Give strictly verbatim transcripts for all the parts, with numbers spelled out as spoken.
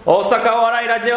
大阪お笑いラジオ、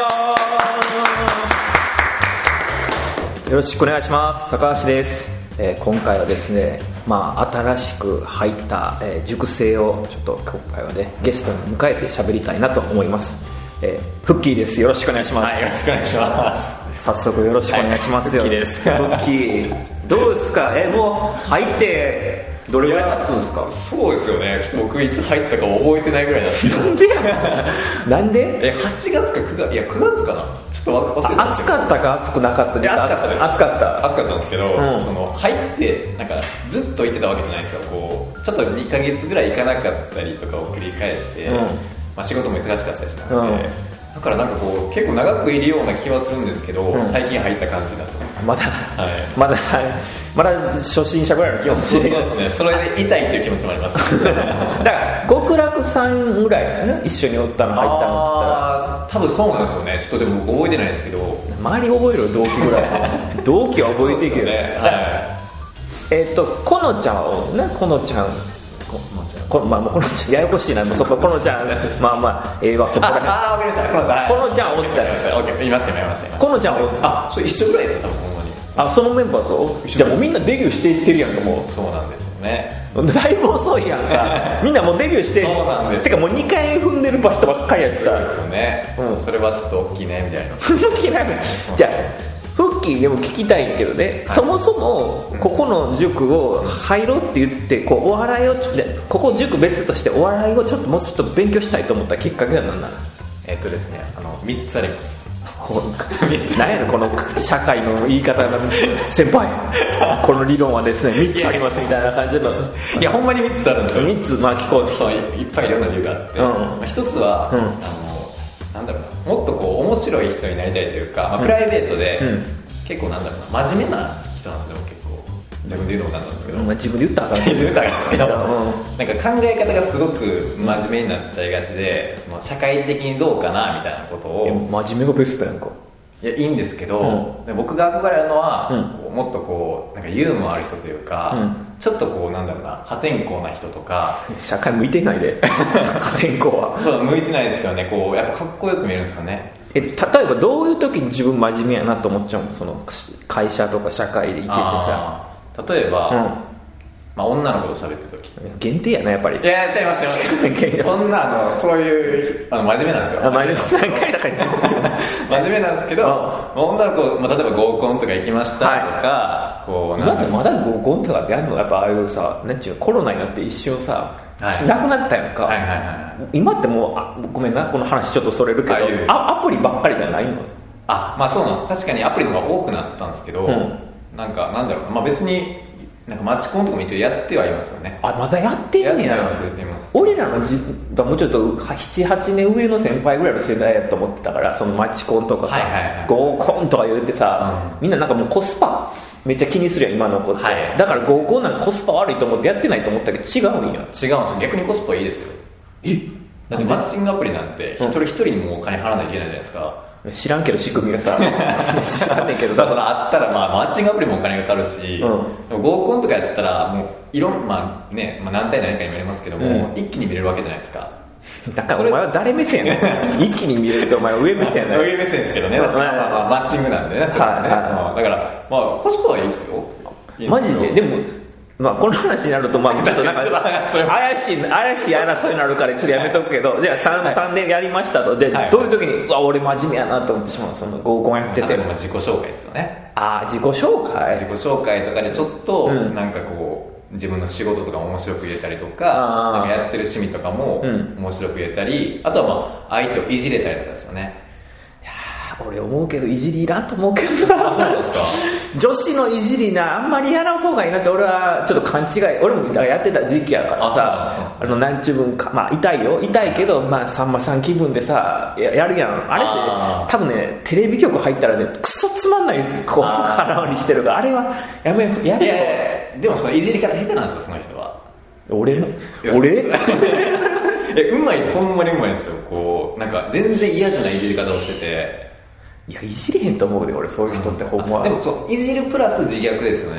よろしくお願いします。高橋です。えー、今回はですね、まあ、新しく入った、えー、塾生をちょっと今回はねゲストに迎えて喋りたいなと思います。えー、フッキーです。よろしくお願いします。 はい、よろしくお願いします。 早速よろしくお願いしますよ。 はい、フッキーです。 フッキーどうですか。えー、もう入ってどれぐらい経つんですか。 そうですよね、ちょっと僕いつ入ったか覚えてないぐらいなんですけど。 なんでやなんでえはちがつかくがつ、いやくがつかな、ちょっと忘れてた。 暑かったか暑くなかった。 いや暑かったです。 暑かった暑かったんですけど、 うん、 その入ってなんかずっと行ってたわけじゃないんですよ。こうちょっとにかげつぐらい行かなかったりとかを繰り返して、うん、まあ、仕事も忙しかったりしたので、うん、だからなんかこう結構長くいるような気はするんですけど、うん、最近入った感じになってます。 まだ、 はい、 まだまだ初心者ぐらいの気持ち。 そうですね、それで痛いっていう気持ちもありますだから極楽さんぐらいだね、一緒におったの入ったの。 あ多分そうなんですよね。ちょっとでも覚えてないですけど、 周り覚えろ、同期ぐらい同期は覚えていけど、 ね、はい、 えー、っとこのちゃんをね、このちゃんこのまあ、もうこのちゃんややこしいな、もうそここのちゃんまあまあええわ、そこら辺。 ああ、わかりました。このちゃん、 このちゃんおったら、 オッケー、言いました言いました。 このちゃんおった。 あ、それ一緒ぐらいですよ多分。ほんまに。 あ、そのメンバーとじゃあもうみんなデビューしていってるやんか。もうそうなんですよね。 だいぶ遅いやんかみんなもうデビューしてそうなんです。 てかもうにかい踏んでる人ばっかりやしさ。 そうですよね、うん、それはちょっと大きいねみたいな大きいなじゃあフッキーでも聞きたいけどね、はい、そもそもここの塾を入ろうって言ってこうお笑いをここ塾別としてお笑いをちょっともうちょっと勉強したいと思ったきっかけは何なの。 えっとですね、あのみっつあります。 何やねんこの社会の言い方の先輩この理論はですねみっつありますみたいな感じの。 いやほんまにみっつあるんですよ。 みっつ、まあ聞こうとそういっぱいいろんな理由があって、うん、まあ、ひとつは、うん、あのなんだろうな、もっとこう面白い人になりたいというか、まあ、プライベートで、うん、結構なんだろうな、真面目な人なんですよ。結構自分で言うのもなんなんですけど、 まあ、自分で言ったらあかん自分で言ったらあかんですけど、うん、なんか考え方がすごく真面目になっちゃいがちで、その社会的にどうかなみたいなことを。 真面目がベストやんか。 いやいいんですけど、うん、僕が憧れるのは、うん、こうもっとこうなんかユーモアある人というか、うん、ちょっとこうなんだろうな、破天荒な人とか。 社会向いてないで破天荒は。 そう向いてないですけどね、こうやっぱかっこよく見えるんですよね。 え例えばどういう時に自分真面目やなと思っちゃうの。その会社とか社会でいててさ、 例えば、うん、まあ、女の子と喋ってる時限定やなやっぱり。いや違います違いますこんなあのそういうあの真面目なんですよ。 あ真面目何回だかに真面目なんですけど、まあ、女の子、まあ、例えば合コンとか行きましたとか、はい、こうなんかまだ合コンとかでやるのやっぱああいうさ、なんちゅうコロナになって一瞬さ、はい、なくなったやんか、はいはいはい、今ってもうあごめんなこの話ちょっとそれるけど、あアプリばっかりじゃないの。 あ、まあそうなんです。確かにアプリの方が多くなったんですけど、うん、なんかなんだろうな、まあ、別になんかマチコンとかも一応やってはいますよね。 あ、まだやってんねや。 やってます、やってます。 俺らのじもうちょっとななはちねん上の先輩ぐらいの世代やと思ってたから、そのマチコンとかさ、はいはいはい、合コンとか言ってさ、うん、みんななんかもうコスパめっちゃ気にするやん今の子って、はい、だから合コンなんかコスパ悪いと思ってやってないと思ったけど違うんや。 違うんですよ、逆にコスパいいですよ。えだってマッチングアプリなんて一人一人にもお金払わないといけないじゃないですか。 知らんけど仕組みがさ知らんねんけどさそのあったら、まあ、マッチングアプリもお金がかかるし、うん、でも合コンとかやったらもういろん、まあねまあ、何対何回にもやりますけども、うん、一気に見れるわけじゃないですか。 だからお前は誰目線やねん一気に見れるってお前は上目線やねん上目線ですけどね、まあまあ、マッチングなんでね、それはね、はいはい、だから、まあ、コスパはいいですよ。 マジで。でもまあ、この話になると、まあ、ちょっとなんか怪しい怪しい争いになるからちょっとやめとくけど、じゃあ 3,、はい、さんねんやりましたと。で、はい、どういう時にうわ俺真面目やなと思ってしまう。その合コンやってて、 まあ、自己紹介ですよね。 ああ自己紹介自己紹介とかでちょっと、うん、なんかこう自分の仕事とか面白く言えたりとか、なんかやってる趣味とかも面白く言えたり、うん、あとはまあ相手をいじれたりとかですよね。 俺思うけどいじりいらんと思うけどな。 あ、そうですか。 女子のいじりなあんまりやらん方がいいなって俺はちょっと勘違い。俺もやってた時期やからさ、あのなんちゅう分か、まあ痛いよ痛いけど、まあさんまさん気分でさ や, やるやんあれって多分ねテレビ局入ったらねクソつまんないこう腹割りしてるからあれはやめやめいやいやでもそのいじり方下手なんですよその人は。 俺俺えうまいほんまにうまいですよ。こうなんか全然嫌じゃないいじり方をしてて。 いやいじれへんと思うで俺そういう人ってほんま、 うん、でもそういじるプラス自虐ですよね。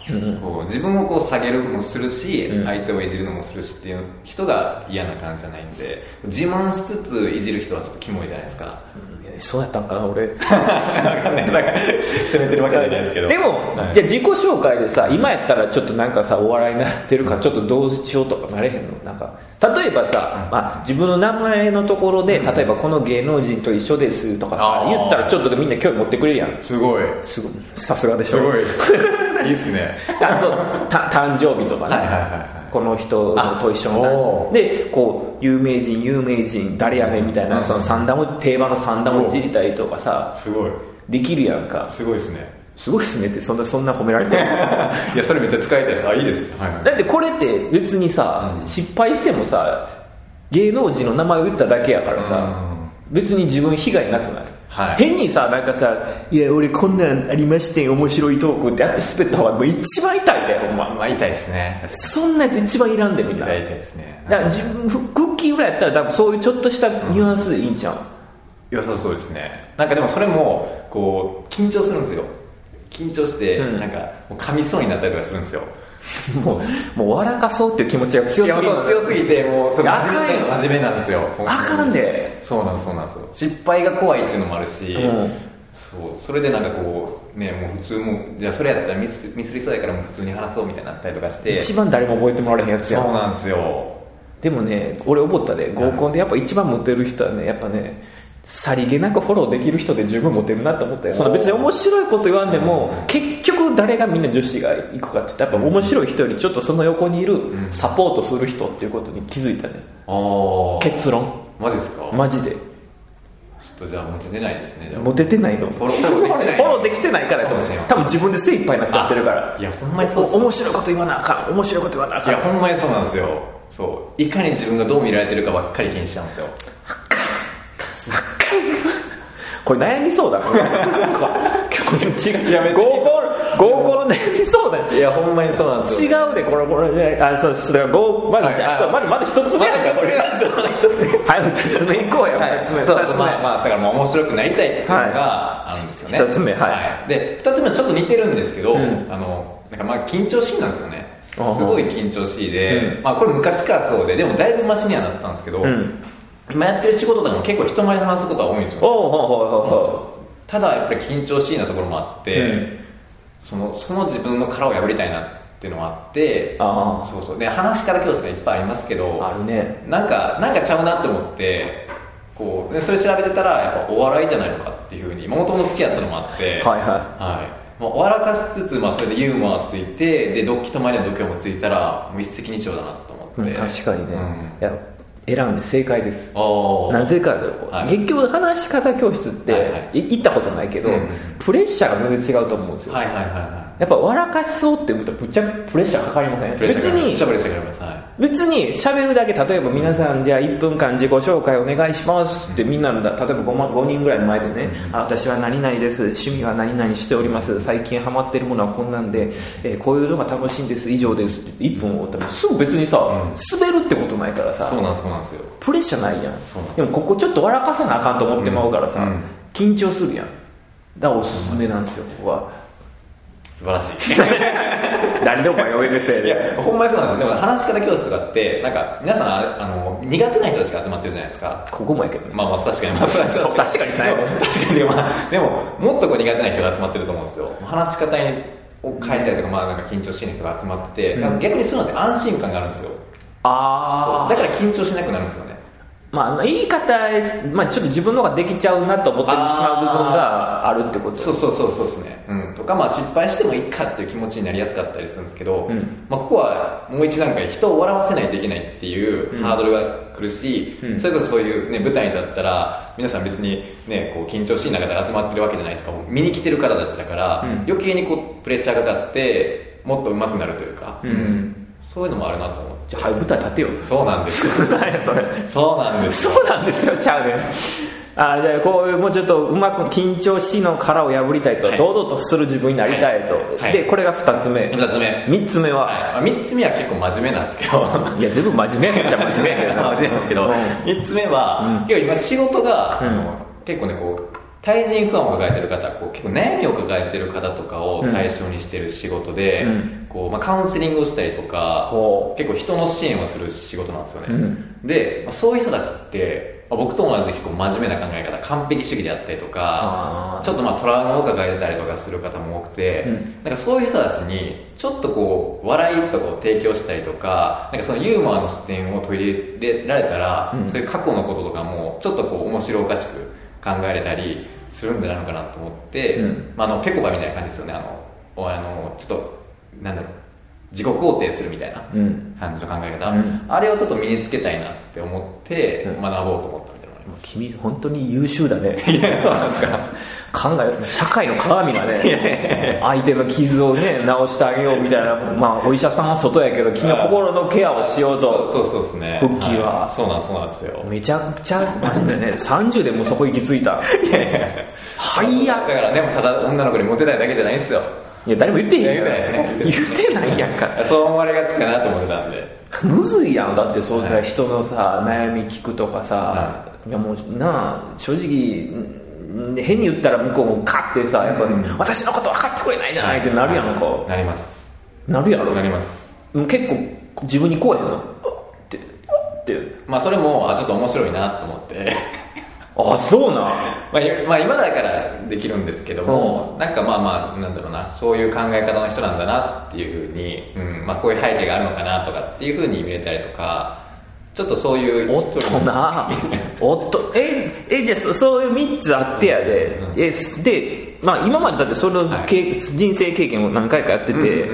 うん、こう自分をこう下げるもするし、 うん、 相手をいじるのもするしっていう人が嫌な感じじゃないんで、自慢しつついじる人はちょっとキモいじゃないですか。 うん、そうやったんかな俺。 だから責めてるわけじゃないですけど。 でも、はい、じゃあ自己紹介でさ、今やったらちょっとなんかさお笑いになってるからちょっとどうしようとかなれへんの？なんか例えばさ、うん、まあ、自分の名前のところで、うん、例えばこの芸能人と一緒ですとかさ言ったらちょっとでみんな興味持ってくれるやん。 すごい。 すごい。さすがでしょ。 すごい。いいっすね。 あとた誕生日とかね、はいはいはいはい、この人と一緒のでこう有名人有名人誰やねんみたいな、うん、その三段を定番の三段をいじりたりとかさ、 すごいできるやんか。 すごいですね。 すごいですねってそんなそんな褒められてる。 いやそれめっちゃ使いたいです。あ、いいですね、はいはい、 だってこれって別にさ、うん、失敗してもさ芸能人の名前を言っただけやからさ、うん、別に自分被害なくない？はい、変にさなんかさいや俺こんなんありまして面白いトークってやって滑った方がもう一番痛いだよほんま。 まあ痛いですね。 そんなやつ一番いらんでみんな。 痛いですね。 だから自分クッキーぐらいやったら多分そういうちょっとしたニュアンスでいいんちゃう？ 良さそうですね。なんかでもそれもこう緊張するんですよ。緊張して、うん、なんかもう噛みそうになったりとかするんですよ。 もうもう笑かそうっていう気持ちが強すぎる。 強すぎてもうそれ真面目なんですよ。 あかんで。 そうなんですそうなんですよ。失敗が怖いっていうのもあるし、うん、そうそれでなんかこうねもう普通もじゃあそれやったらミスミスりそうやからもう普通に話そうみたいになったりとかして。 一番誰も覚えてもらえへんやつや。 そうなんですよ。 でもね俺思ったで合コンでやっぱ一番モテる人はねやっぱね。さりげなくフォローできる人で十分モテるなと思ったよ。その別に面白いこと言わんでも、うん、結局誰がみんな女子が行くかって言ったらやっぱ面白い人よりちょっとその横にいるサポートする人っていうことに気づいたね、うん、結論。 マジですか？ マジで。ちょっとじゃあモテてないですね。 モテてないの。 フォローできてない。 フォローできてないからと思う。多分自分で精一杯になっちゃってるから。 いやほんまにそうです。 面白いこと言わなあかん。面白いこと言わなあかん。 いやほんまにそうなんですよ。そういかに自分がどう見られてるかばっかり気にしちゃうんですよ。 これ悩みそうだもんね。違う。やめて。合コン、合コンの悩みそうだよ。 いや、ほんまにそうなんですよ。違うで、これ、これね。あ、そう、そう、だから、合、まず、じゃあ、まず、まず一つ目やんか、これ。はい、二つ目行こうよ。二つ目。 二つ目。まあ、まあ、だからもう面白くなりたいっていうのがあるんですよね。 一つ目、はい。 で、二つ目はちょっと似てるんですけど、あの、なんかまあ、緊張しいなんですよね。すごい緊張しいで、まあ、これ昔からそうで、でもだいぶマシにはなったんですけど、今やってる仕事とかも結構人前で話すことが多いんですよ。おうほうほうほう。ただやっぱり緊張しいなところもあって、うん、そのその自分の殻を破りたいなっていうのもあって、あそうそうで話し方教室がいっぱいありますけど、 あるね。 なんかなんかちゃうなと思ってこうそれ調べてたらやっぱお笑いじゃないのかっていうふうにもともと好きだったのもあって、はいはいはい。もう笑かしつつ、まあ、それでユーモアついてでドッキと前の度胸もついたらもう一石二鳥だなと思って、 うん、確かにね、うん、いや選んで正解です。なぜかというと、はい、結局話し方教室って、はいはい、行ったことないけど、うん、プレッシャーが全然違うと思うんですよ、はいはいはいはい、やっぱ笑かしそうって思ったらぶっちゃプレッシャーかかりません？別に別に喋るだけ例えば皆さんじゃあいっぷんかん自己紹介お願いしますってみんなの例えば 5, ごにんぐらいの前でね、うん、あ私は何々です趣味は何々しております最近ハマってるものはこんなんで、えー、こういうのが楽しいんです以上ですっていっぷん終わったらすぐ別にさ、うん、滑るってことないからさそうなんそうなんですよプレッシャーないやん。でもここちょっと笑かさなあかんと思ってまうからさ、うんうん、緊張するやん。だからおすすめなんですよここは。 素晴らしい。 何でお前応援でせいやほんまにそうなんですよ。でも話し方教室とかってなんか皆さんああの苦手な人たちが集まってるじゃないですか。 ここもやけどね。 まあまあ確かにまあそう確かにない確かにまあでももっとこう苦手な人が集まってると思うんですよ。話し方を変えたりとかまあなんか緊張しない人が集まってて、うん、逆にそういうのって安心感があるんですよ。ああだから緊張しなくなるんですよね。 まあ、言い方、まあ、ちょっと自分の方ができちゃうなと思ってしまう部分があるってこと。 そうそうそうそうですね、うん、とかまあ失敗してもいいかっていう気持ちになりやすかったりするんですけど、うんまあ、ここはもう一段階人を笑わせないといけないっていうハードルが来るし、うん、それこそそういう、ね、舞台だったら皆さん別に、ね、こう緊張しい中で集まってるわけじゃないとかも見に来てる方たちだから、うん、余計にこうプレッシャーがかかってもっと上手くなるというか、うんうんそういうのもあるなと思って。 じゃあ、はい、舞台立てよ。 そうなんですよ。 何やそれ。 そうなんですよ。そうなんですよ、ちゃうね。あじゃあ、こういうもうちょっとうまく緊張しの殻を破りたいと、はい、堂々とする自分になりたいと。はい、で、これが二つ目。 二つ目。 三つ目は、 はい、三つ目は結構真面目なんですけど。 いや、全部真面目っちゃ真面目やけどな。 真面目なんですけど、三つ目は、うん、今仕事が、うん、結構ね、こう、 対人不安を抱えてる方、こう結構悩みを抱えてる方とかを対象にしてる仕事で、うん、こうまあ、カウンセリングをしたりとか、うん、結構人の支援をする仕事なんですよね、うん、で、まあ、そういう人たちって僕と同じで結構真面目な考え方、完璧主義であったりとか、ちょっとまあトラウマを抱えてたりとかする方も多くて、うん、なんかそういう人たちにちょっとこう笑いとかを提供したりとか、なんかそのユーモアの視点を取り入れられたら、うん、そういう過去のこととかもちょっとこう面白おかしく考えれたりするんじゃないのかなと思って、うん、まあ、あのペコパみたいな感じですよね。あのあのちょっとなんだろう、自己肯定するみたいな感じの考え方、うん、あれをちょっと身につけたいなって思って学ぼうと思ったみたいなのがあります。 君本当に優秀だね。いや、なんですか。考え、社会の鏡がね、相手の傷をね直してあげようみたいな、まあお医者さんは外やけど君は心のケアをしようと。 そうそうですね。 フッキーは、 はい、そうなんそうなんですよ。 めちゃくちゃなんだね。さんじゅうでもうそこ行き着いた。いやいや。はいや。 だからね、ただ女の子にモテたいだけじゃないんですよ。 いや誰も言ってへんやん。 言ってないですね。 言ってないやんか。 そう思われがちかなと思ってたんで。 むずいやん。だってそういう人のさ、悩み聞くとかさ、はい、いやもうなあ正直変に言ったら向こうもカッてさ、やっぱ、うん、私のこと分かってくれないじゃないってなるやんか、はい、 なります。 なるやろ。 なります。 結構自分にこうやんのってってまあそれもあちょっと面白いなと思ってあそうな、 まあ、まあ今だからできるんですけども、うん、なんかまあまあなんだろうな、そういう考え方の人なんだなっていうふうに、うん、まあこういう背景があるのかなとかっていうふうに見れたりとか、ちょっとそういうおっとなおっとええじゃあそういうみっつあってやで、うん、えで、まあ、今までだってその、はい、人生経験を何回かやってて、うんうんうん、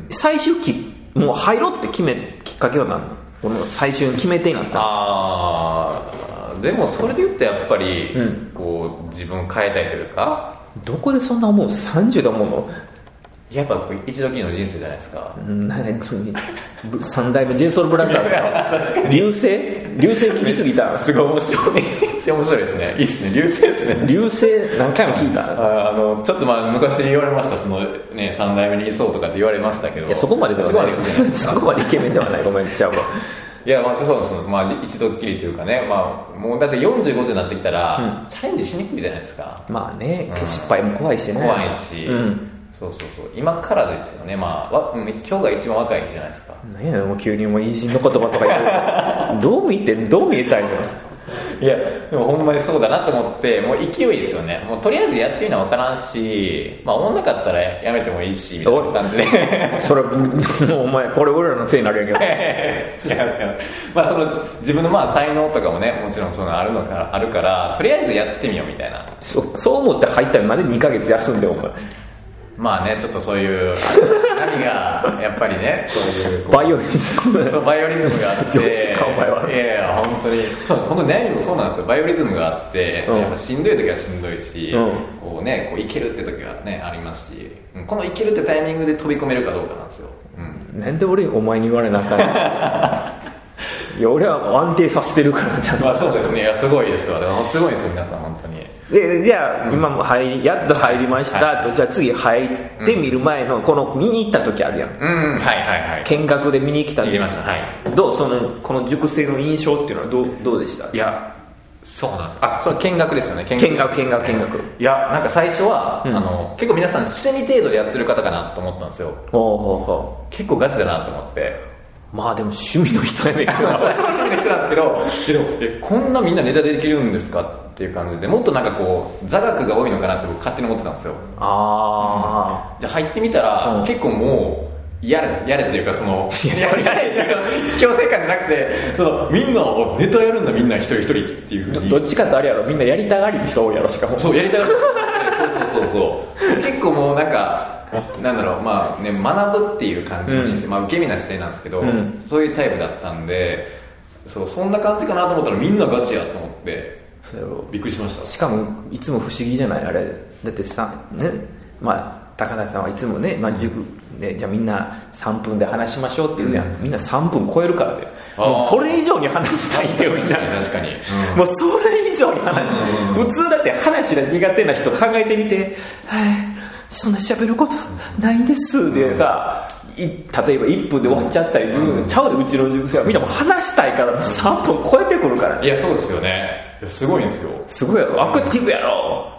最終期もう入ろうって決めきっかけは何？この最終に決め手になった。 ああでもそれで言うとやっぱり、うん、こう自分を変えたいというか、 どこでそんな思う？さんじゅうで思うの？ やっぱ一度きりの人生じゃないですか。 三代目 ジェイソウルブラザーズ流星流星切りすぎた。 すごい面白い。めっちゃ面白いですね。いいっすね。流星ですね。 流星何回も聞いた。 ああのちょっとまあ昔言われました。そのね三代目にいそうとかって言われましたけど。 いやそこまでではない。そこまでイケメンではない。ごめん言っちゃうわ。 いやまあそうです。まあ一度っきりというかね、まあもうだってよんじゅうごになってきたら、うん、チャレンジしにくいじゃないですか。 まあね、うん、失敗も怖いしね。 怖いし。うんそうそうそう今からですよね。まあわ今日が一番若い日じゃないですか。 何やもう急にもう偉人の言葉とか言ってどう見てどう見えたいの。 いやでもほんまにそうだなと思って、もう勢いですよね。もうとりあえずやってみな分からんし、まあ思んなかったらやめてもいいしみたいな感じでそれもうお前これ俺らのせいになるやんけど違う違う、まあその自分のまあ才能とかもねもちろんそういうのあるのかあるからとりあえずやってみようみたいな。 そそう思って入ったらまでにかげつ休んでお前まあね、ちょっとそういう何がやっぱりね、そういうバイオリズム、 そうバイオリズムがあって、 上司かお前は。 いやいや本当にそう本当に何もそうなんですよ。バイオリズムがあって、うん、やっぱしんどい時はしんどいし、うん、こうねこういけるって時はねありますし、このいけるってタイミングで飛び込めるかどうかなんですよ。 うん、なんで俺お前に言われなあかんの。いや俺は安定させてるからちゃんと。 まあそうですね。いやすごいですよ。すごいですよ皆さん本当に。 でじゃあ、うん、今も入りやっと入りましたと、はい、じゃあ次入ってみる前のこの見に行った時あるやん、 うんうん、はいはいはい見学で見に来た時行きました、はい、 どうそのこの塾生の印象っていうのはどうどうでした？ いやそうなんです。あそれ見学ですよね。 見学見学見学。 いやなんか最初は、うん、あの結構皆さん趣味程度でやってる方かなと思ったんですよ。 ほうほうほう結構ガチだなと思って。 まあでも趣味の人やねんけど趣味の人なんですけどけどえこんなみんなネタできるんですかっていう感じで、もっとなんかこう座学が多いのかなって僕勝手に思ってたんですよ。 ああ、 うん、じゃあ入ってみたら、うん、結構もうやれやれっていうかそのやれやれっていうか強制感じゃなくてそのみんなネタやるんだみんな一人一人っていうふうにど, どっちかとあれやろみんなやりたがりの人多いやろしかもそうやりたがりそうそうそうそう結構もうなんかなんだろうまあね学ぶっていう感じの姿勢、うん、まあ受け身な姿勢なんですけど、うん、そういうタイプだったんでそうそんな感じかなと思ったらみんなガチやと思ってびっくりしました。 しかもいつも不思議じゃないあれだってさねまあ高田さんはいつもね、まあ、塾でじゃあみんなさんぷんで話しましょうって言うやん、うん、みんなさんぷん超えるからでもうそれ以上に話したいって言うじゃん。 確かに、 うん、もうそれ以上に話、うん、普通だって話が苦手な人考えてみてはいそんな喋ることないんですでさ、い例えばいっぷんで終わっちゃったり、うん、ちゃうでうちの塾生はみんなも話したいからさんぷん超えてくるから、ね、 いやそうですよね。すごいんですよ。 すごいやろアクティブやろ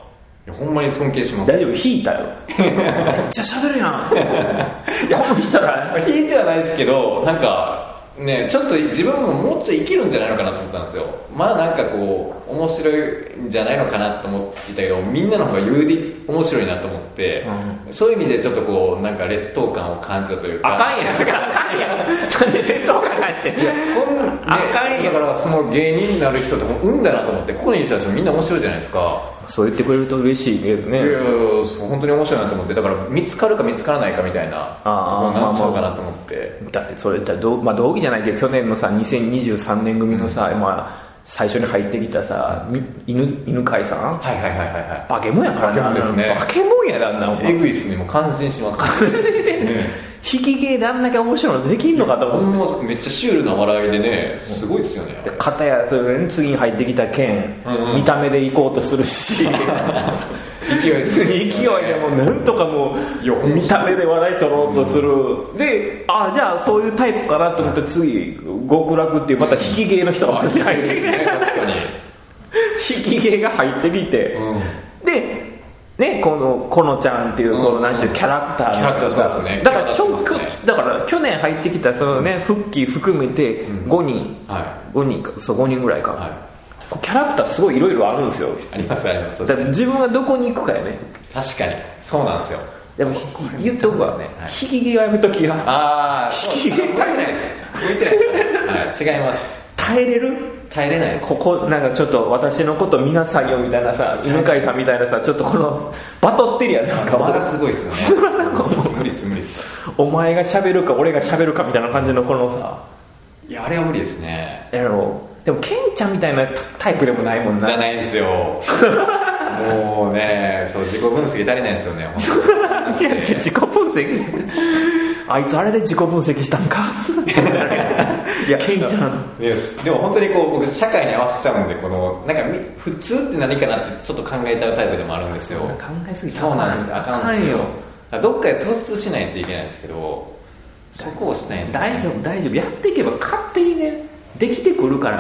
ほんまに尊敬します。 大丈夫？引いたよめっちゃ喋るやんこの人ら引いてはないですけど、なんかね、ちょっと自分ももうちょい生きるんじゃないのかなと思ったんですよ。まあなんかこう面白いんじゃないのかなと思っていたけど、みんなの方がより面白いなと思って、うん、そういう意味でちょっとこうなんか劣等感を感じたというか。 あかんやん、あかんやん、なんで劣等感感じてん、いやこんな、ね、あかんやん。 だからその芸人になる人って運だなと思って、ここにいる人たちもみんな面白いじゃないですか。 そう言ってくれると嬉しいけどね。 いやいや本当に面白いなと思って、だから見つかるか見つからないかみたいなところなんちゃうかなと思って、 だってそれって同、まあ、同期じゃないけど去年のさにせんにじゅうさんねん組のさ、うん、まあ、最初に入ってきたさ犬犬飼さん、 はいはいはいはいはい、 バケモンやからね。 バケモンですね。 バケモンやだんな。 エグいっすね。もう感心します、ね。感心してんね。 引き芸であんだけ面白いのできんのかと思って。 めっちゃシュールな笑いでね、すごいですよね。 片やそれ、ね、次に入ってきたケン、うんうん、見た目で行こうとするし勢いですね。 勢いでもうなんとかもう見た目で笑い取ろうとする、うん、で、あじゃあそういうタイプかなと思って次極楽っていうまた引き芸の人が入ってきて、 ね、確かに引き芸が入ってきて、うん、でね、このこのちゃんっていうこのなんちゅうキャラクターの人が、 ね、 だからちょだから去年入ってきたそのね復帰含めてごにん、うんはい、ごにんかそうごにんぐらいか、はい、キャラクターすごいいろいろあるんですよ。 ありますあります。 だから自分がどこに行くかやね。 確かにそうなんですよ。 でも言っとくわ、ねはい、引き際やめときが。 ああ引き際向いてないです向いてないです、はい、違います。 耐えれる耐えれないです。 ここなんかちょっと私のこと見なさいよみたいなさ、犬飼さんみたいなさ、ちょっとこのバトってるやん。なんか間がすごいっすよね無理っす無理っす。 お前が喋るか俺が喋るかみたいな感じのこのさ、 いやあれは無理ですね。 やろう。でもケンちゃんみたいなタイプでもないもんな。 じゃないんですよもうね、そう自己分析足りないんですよね違う違う自己分析あいつあれで自己分析したんかいやケンちゃんでも本当にこう僕社会に合わせちゃうんで、このなんか普通って何かなってちょっと考えちゃうタイプでもあるんですよ。考えすぎた。 そうなんですよ。あかんですよ。どっかで突出しないといけないんですけど、そこをしないんですよ、ね、 大丈夫大丈夫、やっていけば勝手にねできてくるから、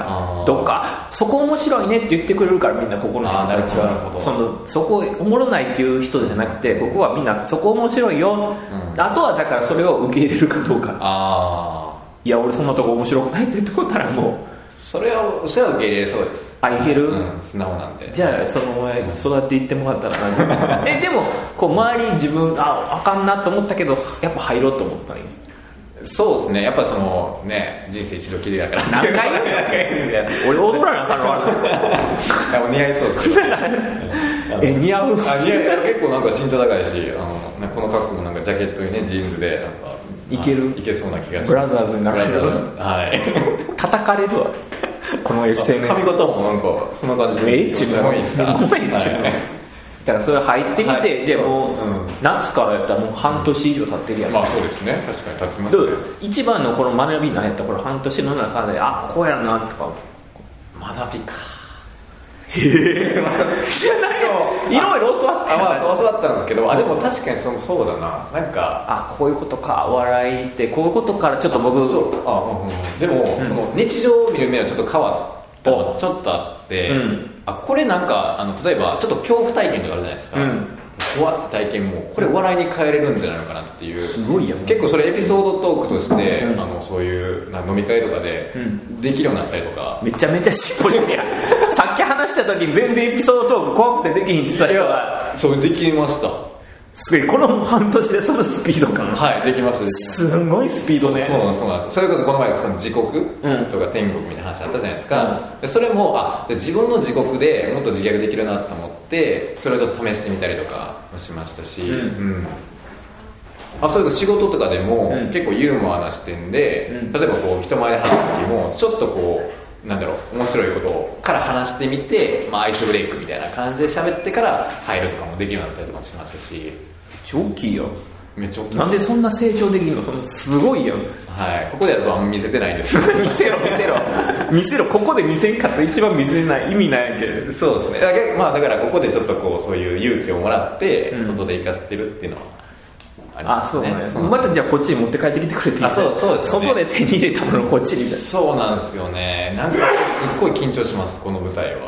どっかそこ面白いねって言ってくれるから、みんなここの人たちはそのそこおもろないっていう人じゃなくて、ここはみんなそこ面白いよ、うん、あとはだからそれを受け入れるかどうか。あいや俺そんなとこ面白くないって言ってこたらもうそれはそれは受け入れそうです。 あいける、 うん、素直なんで。 じゃあそのお前育っていってもらったらなんえでもこう周り自分ああかんなと思ったけどやっぱ入ろうと思ったのに。 そうですね、やっぱそのね人生一度きりだから何回言うの俺踊らなあかんのあの似合いそうですえ似合うあ似合う結構なんか身長高いし、あのこの格好もなんかジャケットにねジーンズでなんかいけるいけそうな気がしてブラザーズになれる。 はい叩かれるわこの エスエヌエス髪型もなんかそんな感じでえっちゅうのいいですか。だからそれ入ってきて、はい、でも、うん、夏からやったらもう半年以上経ってるやん、 まあそうですね、確かに経ってますね。 一番のこの学び何やったらこの半年の中であここやなとか学びかへえじゃないよ、いろいろ教わったあ、まあ、教わったんですけど、あでも確かにそのそうだな、なんかあこういうことか、お笑いってこういうことからちょっと僕そうあ、うんうん、でも、うん、その日常を見る目はちょっと変わったのちょっとあって、うん、あこれなんかあの例えばちょっと恐怖体験とかあるじゃないですか、うん、怖い体験もこれお笑いに変えれるんじゃないのかなっていう、 すごいやん結構それエピソードトークとして、うん、あのそういうな飲み会とかでできるようになったりとか、 うん、めちゃめちゃしっぽりしてやさっき話した時に全然エピソードトーク怖くてできひんって言ってた人がそうできました。 すごいこの半年でそのスピード感はいできましたすごいスピードね。 そうなんですそうなんです。それこそこの前その地獄とか天国みたいな話あったじゃないですか、うん、でそれもあ自分の地獄でもっと自虐できるなと思ってそれをちょっと試してみたりとかもしましたし、うんうんあそういう仕事とかでも、うん、結構ユーモアな視点で、うん、例えばこう人前で話す時もちょっとこうなんだろう面白いことから話してみて、まあ、アイスブレイクみたいな感じで喋ってから入るとかもできるようになったりとかしましたし、 超大きいよ。 めっちゃ大きい。 なんでそんな成長できるの？そのすごいよ。 はい。ここではとあんま見せてないです。 見せろ見せろ見せろ。ここで見せんかったら一番見せない意味ないけど。 そうですね。だからまあだからここでちょっとこうそういう勇気をもらって、うん、外で行かせてるっていうのはありますね。 あ、そうね。またじゃあこっちに持って帰ってきてくれていい？ あ、そうそうですよね。 外で手に入れたものをこっちに。 そうなんですよね。なんかすっごい緊張しますこの舞台は。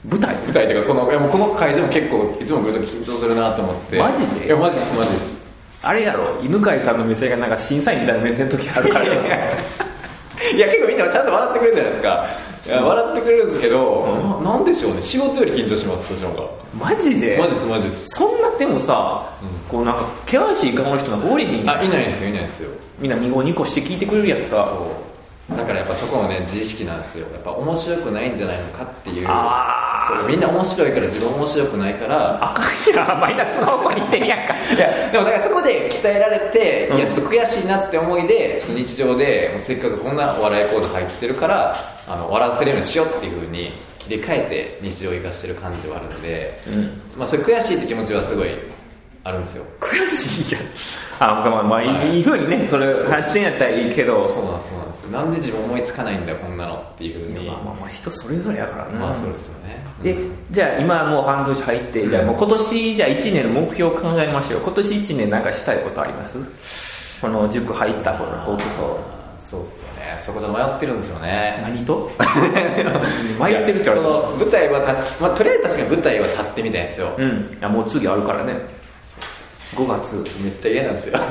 舞台舞台というかこのいやもうこの会場も結構いつも来ると緊張するなと思って。 マジで？ いやマジですマジです。 あれやろ、犬飼さんの目線がなんか審査員みたいな目線の時あるからねいや結構みんなちゃんと笑ってくれるじゃないですか。いや笑ってくれるんですけど、うん、な, なんでしょうね、仕事より緊張しますそっちの方が。マジで？ マジですマジです。 そんなでもさ、うん、こうなんか険しい顔の人が多いにあいないですよいないですよ。 みんなニコニコして聞いてくれるやんか。 そうだからやっぱそこもね自意識なんですよ。やっぱ面白くないんじゃないのかっていう。 あそうみんな面白いから自分面白くないからあかんやマイナスの方向に行ってるやんかいやでもだからそこで鍛えられて、うん、いやちょっと悔しいなって思いでちょっと日常でもうせっかくこんなお笑いコード入ってるからあの笑わせるようにしようっていう風に切り替えて日常を生かしてる感じではあるので、うんまあ、それ悔しいって気持ちはすごいあるんですよ。 悔しいやあまあまあ、はい、いい風にねそれ発展やったらいいけどそうなんですそうなんです。なんで自分思いつかないんだよこんなのっていう風に。 まあまあまあ人それぞれやからね。 まあそうですよね。 でじゃあ今もう半年入って、うん、じゃあもう今年じゃあいちねんの目標を考えましょう。今年いちねんなんかしたいことあります？この塾入った頃の僕と。 そうっすよね。そこで迷ってるんですよね。 何と迷ってるって言われた。 舞台は立、まあ、とりあえず確かに舞台は立ってみたいんですよ。 うんいやもう次あるからね。ごがつめっちゃ嫌なんですよ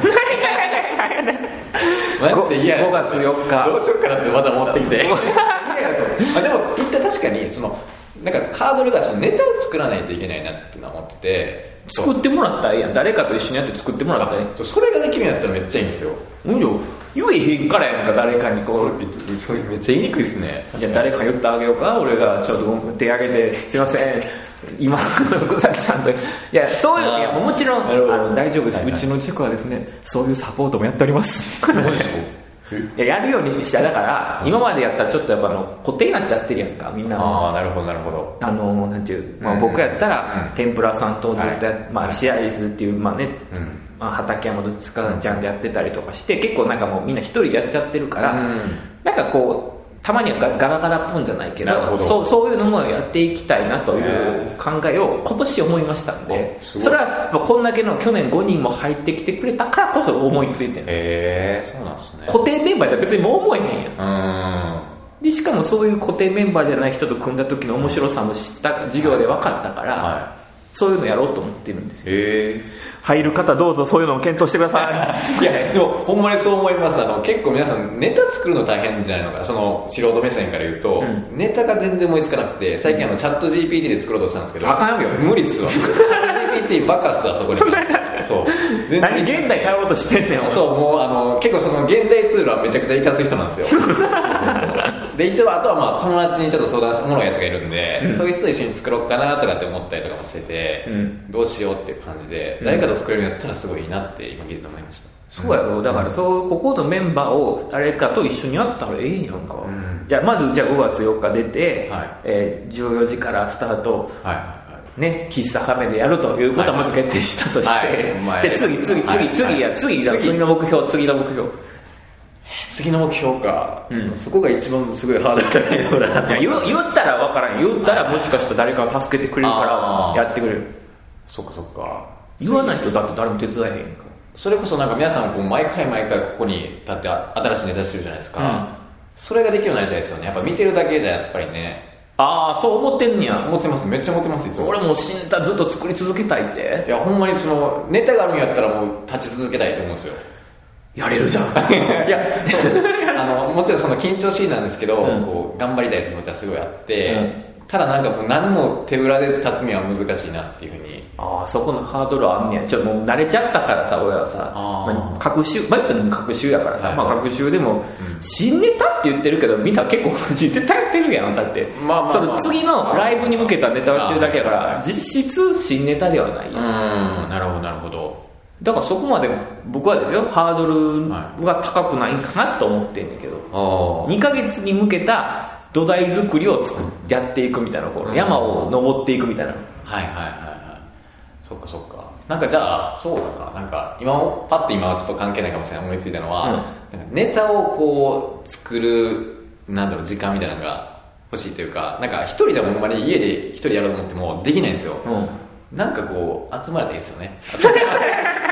マジで嫌。ごがつよっかどうしよっかなってまだ持ってきてまあでも言った確かにそのなんかハードルがそのネタを作らないといけないなって思ってて。 作ってもらったらいいやん。誰かと一緒にやって作ってもらったらいい。 それができるんやったらめっちゃいいんですよ。 うんよ言えへんからやんか。誰かにこうめっちゃ言いにくいですね。 じゃあ誰か言ってあげようか。俺がちょっと手挙げてすいません今福崎さんといやそういういやもちろんあの大丈夫です、はいはい、うちの塾はですねそういうサポートもやっておりますいややるようにしただから今までやったらちょっとやっぱあの固定になっちゃってるやんかみんな。 ああなるほどなるほど。 あのなんていう、まあ、僕やったら、うん、天ぷらさんとずっとや、はいまあ、シェアリスっていうまあね、うんまあ、畠山どっちかちゃんとやってたりとかして結構なんかもうみんな一人でやっちゃってるから、うん、なんかこうたまにはガラガラポンじゃないけど、ど そう、そういうのもやっていきたいなという考えを今年思いましたんで、それはこんだけの去年ごにんも入ってきてくれたからこそ思いついてる。 へえー、そうなんですね。 固定メンバーって別にもう思えへんやん。うんでしかもそういう固定メンバーじゃない人と組んだ時の面白さも知った授業で分かったから、はいはい、そういうのやろうと思ってるんですよ。 へー入る方どうぞそういうのを検討してくださいいやでもほんまにそう思います。あの結構皆さんネタ作るの大変じゃないのか。その素人目線から言うと、うん、ネタが全然思いつかなくて最近あのチャット ジーピーティー で作ろうとしたんですけどあかんよ無理っすわチャット ジーピーティー バカっすわそこにそう何現代変えようとしてんねん。 そうもうあの結構その現代ツールはめちゃくちゃ活かす人なんですよそうそうそうで一応あとはまあ友達にちょっと相談してもらうやつがいるんで、うん、そういう人と一緒に作ろうかなとかって思ったりとかもしてて、うん、どうしようっていう感じで、うん、誰かと作れるようになったらすごいいいなって今聞いて思いました。 そうやろ。だからそうここのメンバーを誰かと一緒にやったらええんやんか、うん、じゃあまずじゃあごがつよっか出て、はいえー、じゅうよじからスタート、はいね、喫茶カフェでやるということはまず決定したとして、はいはい、で次次次、はい、次や次や次の目標次の目標次の目標か、うん、そこが一番すごいハードだったいや 言, 言ったら分からん。言ったらもしかしたら誰かが助けてくれるからやってくれる。 そっかそっか。 言わないとだって誰も手伝えへんか。 それこそなんか皆さんこう毎回毎回ここに立って新しいネタしてるじゃないですか、うん、それができるようになりたいですよね。やっぱ見てるだけじゃやっぱりね。 ああそう思ってんねや。 思ってます。めっちゃ思ってます。いつも俺も新ネタずっと作り続けたいって。 いやほんまにそのネタがあるんやったらもう立ち続けたいと思うんですよ。 やれるじゃんいやあのもちろんその緊張しいなんですけど、うん、こう頑張りたい気持ちはすごいあって、うん、ただなんかもう何も手裏で立つには難しいなっていうふうに。 ああそこのハードルあんねや。ちょっともう慣れちゃったからさ俺はさあ、まあ、学習バイトの学習やからさ、はいまあ、学習でも、うん、新ネタって言ってるけどみんな結構同じネタやってるやん。だって、まあまあまあ、その次のライブに向けたネタをやってるだけやから実質新ネタではない。 うんなるほどなるほど。 だからそこまで僕はですよハードルが高くないかなと思ってんだけど、はい、にかげつに向けた土台作りを作っやっていくみたいな、こう山を登っていくみたいな。 はいはいはいはい。そっかそっか。なんかじゃあそうだな。なんか今もパッと今はちょっと関係ないかもしれない思いついたのは、うん、なんかネタをこう作るなんだろう時間みたいなのが欲しいというか、なんか一人でもほんまに家で一人やろうと思ってもできないんですよ。うんなんかこう集まれたらいいですよね。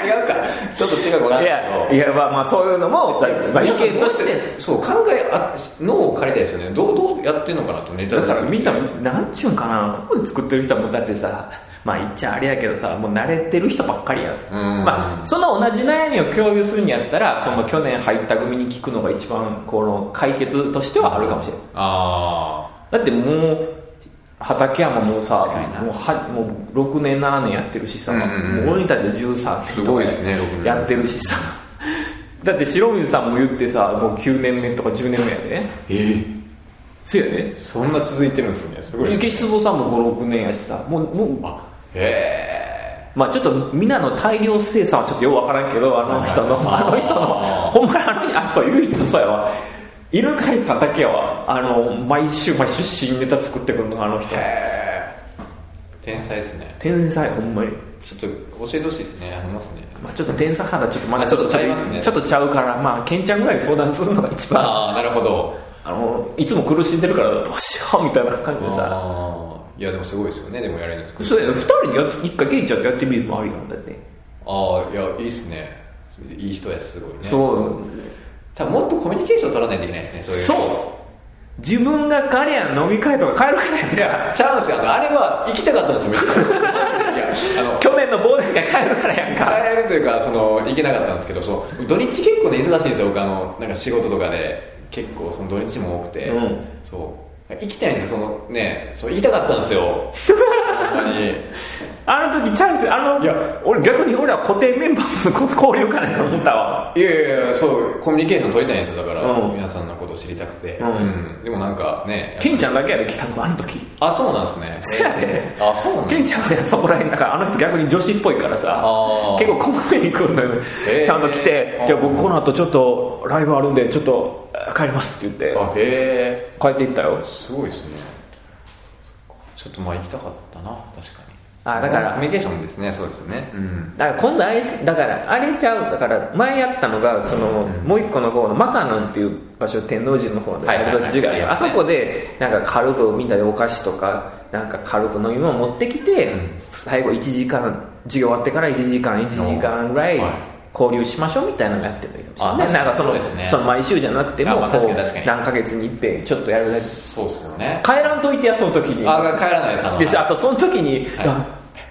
違うかちょっと違うか分かんないいやいやまあまあそういうのも、まあ、意見としてそう考えあ脳を借りたいですよね。どうどうやってんのかなとネタだからみんななんちゅうんかな、ここで作ってる人はもうだってさ、まあ言っちゃあれやけどさ、もう慣れてる人ばっかりやん。まあその同じ悩みを共有するんやったら、その去年入った組に聞くのが一番この解決としてはあるかもしれない。あだってもう畠山もさもうはもうろくねんななねんやってるしさ、うんうんうん、もう俺にたってじゅうさんねんとかやってるしさ、だって白水さんも言ってさもうきゅうねんめとかじゅうねんめやで。えーそうやね。 そんな続いてるんですね。すごいですね。 池失望さんもご、ろくねんやしさ、もうもうあへえ。まあちょっとみんなの大量生産はちょっとよくわからんけど、あの人のあの人のほんまにあのあそう唯一そうやわ。犬飼さんだけやわ。あの毎週毎週新ネタ作ってくるのあの人。へえ。 天才ですね。 天才ほんまに。 ちょっと教えてほしいですね。ありますね。 まあちょっと天才肌ちょっとまだちょっとちゃいますね。ちょっとちゃうからまあケンちゃんぐらい相談するのが一番。 ああなるほど。 あのいつも苦しんでるからどうしようみたいな感じでさ。 いやでもすごいですよね。でもやれるんですそうやね。ふたりで一回ケンちゃんとやってみるのもありなんだって。 ああいやいいっすね。いい人やすごいね。 そう多分もっとコミュニケーション取らないといけないですね。そういうそう自分が彼やん飲み会とか帰るからやんか。 いやチャンスやあれは行きたかったんですよめっちゃいやあの去年の忘年会帰るからやんか。 帰れるというかその行けなかったんですけど、そう土日結構ね忙しいんですよ。僕あのなんか仕事とかで結構その土日も多くて、うん、そう行きたいんですよ。そのねそう行きたかったんですよほんまにあの時チャンスあのいや俺逆に俺は固定メンバーの交流かなと思ったわ。 いやいやいやそうコミュニケーション取りたいんですよ。だから、うん、皆さんのことを知りたくて、うんうん、でもなんかねケンちゃんだけやで来たのあの時。 あそうなんですね。 そうやで。 あそうなんケンちゃんはやっぱこらへんだからあの人逆に女子っぽいからさ結構こまめに来るのよ、えー、ちゃんと来てじゃあ僕この後ちょっとライブあるんでちょっと帰りますって言ってあへ帰っていったよ。 すごいですね。ちょっとまあ行きたかったな確かに。 あだからコミュニケーションですね。そうですよね、うん、 だから今度あれだからあれちゃうだから前やったのがその、うん、もう一個の方のマカノンっていう場所天王寺の方でやる時授業あります。あそこでなんか軽くみんなでお菓子とかなんか軽く飲み物持ってきて、うん、最後いちじかん授業終わってからいちじかんいちじかんぐらい交流しましょうみたいなのやってるけど、なんかその、ね、その毎週じゃなくてもこう何ヶ月に一遍ちょっとやるだけ。 そうですよね。 帰らんといてやその時に。 あ帰らないさ。 であとその時に、はい、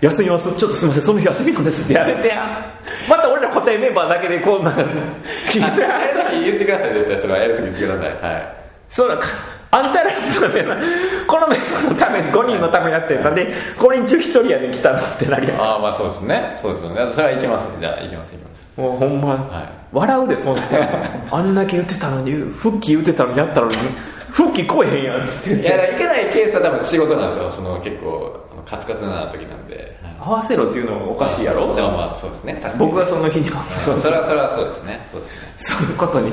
休みますちょっとすみませんその日休みなんですってやめてや。また俺ら固定メンバーだけでこうなんか聞いて言ってください絶対それはやる時言ってください。はいそうだあんたらこのメンバーのためにごにんのためにやってるんでごにん中ひとりやで来たのってなりや。 ああまあそうですねそうですよね。それはいけますじゃあいきますいきます。 もうほんま、はい、笑うでそんなあんだけ言ってたのに復帰言ってたのにやったのに復帰来えへんやんっつって。 いやいけないケースは多分仕事なんですよ。その結構カツカツな時なんで、 はい、合わせろっていうのもおかしいやろ。 でもまあそうですね確かに僕はその日に合わせろ、 うん、それはそれはそうですねそうですねそういうことに、うん、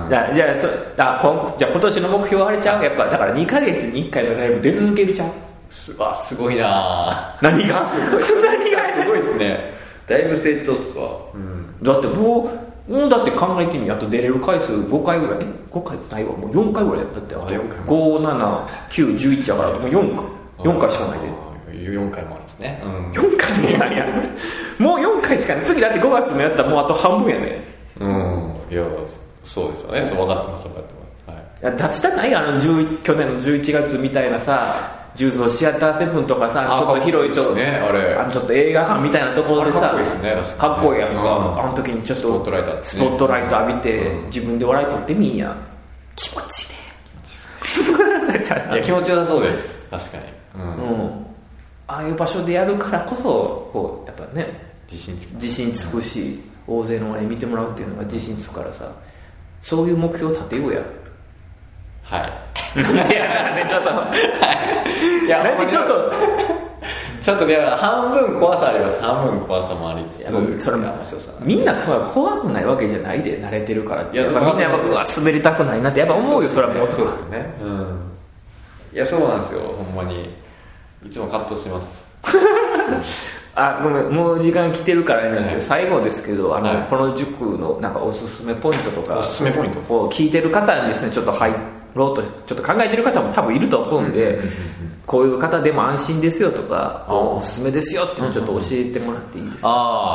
じゃあじゃあそあじゃあ今年の目標あれちゃうやっぱだからにかげつにいっかいのライブ出続けるちゃう。 すわすごいな何がすごい何がすごいですね。だいぶ成長っすわ、 うん、だってもうもうだって考えてみやっと出れる回数ごかいぐらいごかいないわもうよんかいぐらいだってあとご、なな、きゅう、じゅういちやからもうよんかいよんかいしかないでよんかいもあるんですね、うん、 よんかいなんやもうよんかいしかない。次だってごがつのやったらもうあと半分やね。 うんいやそうですよね。そう分かってます分かってます、 はい、いや立ちたないあのじゅういち去年のじゅういちがつみたいなさ重曹シアターセブンとかさちょっと広いと、 ね、あれあのちょっと映画館みたいなところでさかっこいいですね確かにねかっこいいやんか、うん、あの時にちょっとスポットライト、ね、 スポットライト浴びて、うん、自分で笑い取ってみんや気持ちいいでいや気持ちよさそうです確かに、 うんうん、ああいう場所でやるからこそこうやっぱね自信つく自信つくし、うん、大勢の前に見てもらうっていうのが自信つくからさそういう目標を立てようや。 はいいやねちょっとはいいやなんでちょっとちょっとね半分怖さあります。半分怖さもありつつそれもみんな怖くないわけじゃないで慣れてるからってやっぱみんなやっぱうわ滑りたくないなってやっぱ思うよ。それはもうそうですよね、うん、いやそうなんですよほんまにいつも葛藤しますあごめんもう時間来てるからね、はい、最後ですけどあの、はい、この塾のなんかおすすめポイントとかおすすめポイントを聞いてる方にですねちょっと入ろうとちょっと考えてる方も多分いると思うんで、うんうんうんうん、こういう方でも安心ですよとかおすすめですよっていうのをちょっと教えてもらっていいですか。 ああ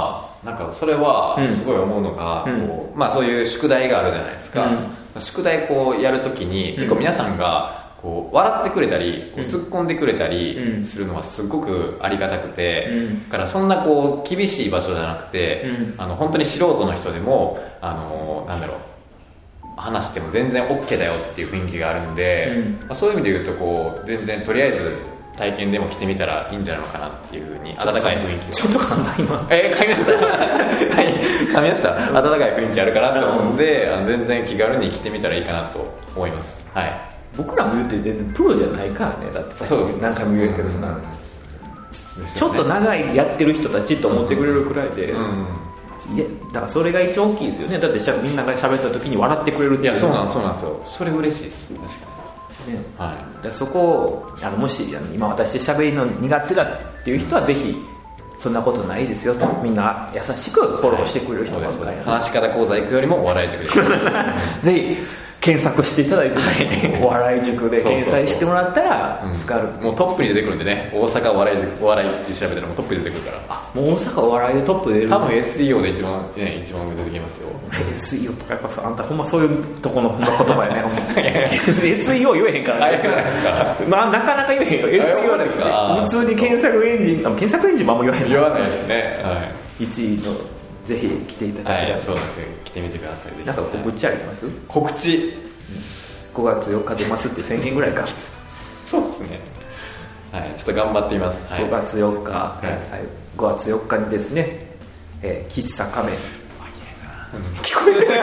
なんかそれはすごい思うのが、うん、こうまあ、そういう宿題があるじゃないですか、うん、宿題こうやるときに結構皆さんがこう笑ってくれたりこう突っ込んでくれたりするのはすごくありがたくて、うん、だからそんなこう厳しい場所じゃなくて、うん、あの本当に素人の人でもあのなんだろう話しても全然 OK だよっていう雰囲気があるんで、うん、まあ、そういう意味で言うとこう全然とりあえず体験でも来てみたらいいんじゃないのかなっていうふうに温かい雰囲気ちょっと噛んだ今えー、噛みましたはい噛みました温かい雰囲気あるかなと思うんで、あの全然気軽に来てみたらいいかなと思います。はい、 僕らも言うて全然プロじゃないからね。だってそう何回も言うけどそんな、うん、ちょっと長いやってる人たちと思ってくれるくらいで、うんうん、いやだからそれが一番大きいですよね。だってしゃみんなが喋った時に笑ってくれるっていう。いやそうなんそうなんですよ。それ嬉しいです確かに。ね、 はい、だそこをあのもし今私喋りの苦手だっていう人はぜひそんなことないですよとみんな優しくフォローしてくれる人ばっかり、 話し方講座行くよりもお笑い塾でぜひ検索していただいて、はい、お笑い塾で検索してもらったら助かる。 もうトップに出てくるんでね、大阪お笑い塾お笑いって調べたらもうトップに出てくるから。 あ、もう大阪お笑いでトップで出る。 多分 エスイーオー で一番、ね、一番上出てきますよ。 エスイーオー とかやっぱさ、あんたほんまそういうとこの言葉やねほんまエスイーオー 言えへんからねまあなかなか言えへんよ エスイーオー ですか。普通に検索エンジン、検索エンジンもあんま言わへん言わないですね、はい、 いちいのぜひ来ていただきたい、 はい、そうなんですよ。来てみてください。 なんか告知あります？ 告知ごがつよっか出ますって宣言ぐらいかそうですね、はい、ちょっと頑張っています、はい、 ごがつよっか、はいはい、ごがつよっかにですね、えー、喫茶カメ聞こえてる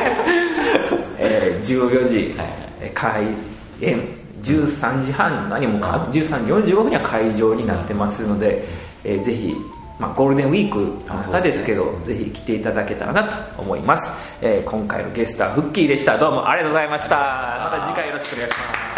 えー、じゅうよじ、はい、開演じゅうさんじはん何もかじゅうさんじよんじゅうごふんには会場になってますので、えー、ぜひまあ、ゴールデンウィークの中ですけど、ね、ぜひ来ていただけたらなと思います、えー、今回のゲストはフッキーでした。どうもありがとうございました。また次回よろしくお願いします。